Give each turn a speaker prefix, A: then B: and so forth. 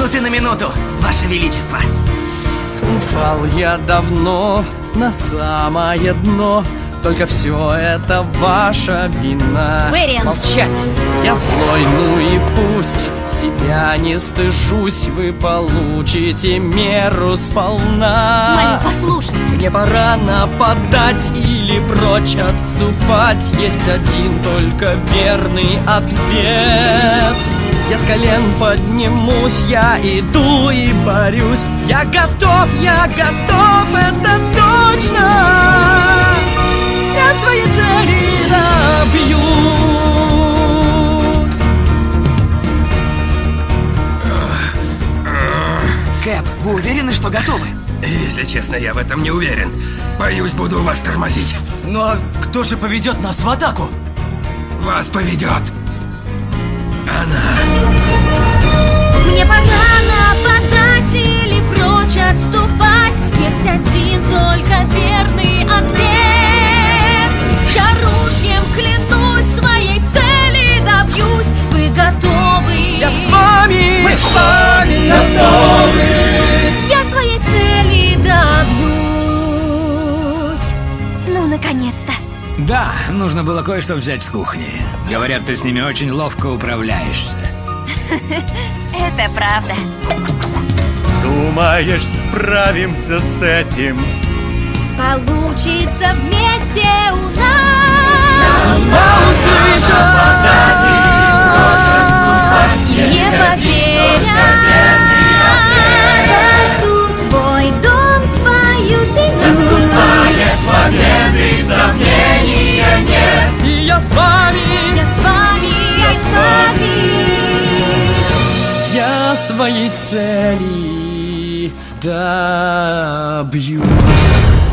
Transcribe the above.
A: минуты на минуту, Ваше Величество.
B: Упал я давно на самое дно, только все это ваша вина.
C: Мэриан!
B: Молчать! Я злой, ну и пусть. Себя не стыжусь, вы получите меру сполна.
C: Молю, послушай.
B: Мне пора нападать или прочь отступать. Есть один только верный ответ. Я с колен поднимусь, я иду и борюсь. Я готов, это точно. Я своей цели добьюсь.
A: Кэп, вы уверены, что готовы?
D: Если честно, я в этом не уверен. Боюсь, буду вас тормозить.
A: Ну а кто же поведет нас в атаку?
D: Вас поведет она.
C: Мне пора нападать или прочь отступать. Есть один только верный ответ. Я ружьем клянусь, своей цели добьюсь. Вы готовы?
B: Я с вами!
D: Мы с вами готовы!
C: Я своей цели добьюсь. Ну, наконец-то.
E: Да, нужно было кое-что взять с кухни. Говорят, ты с ними очень ловко управляешься.
C: Это правда.
B: Думаешь, справимся с этим?
C: Получится вместе у нас. Не поверят. Спасу свой дом, свою семью.
D: Наступает победы, сомнения нет.
B: И я с вами!
C: Я с вами, я с вами.
B: Я своей цели добьюсь.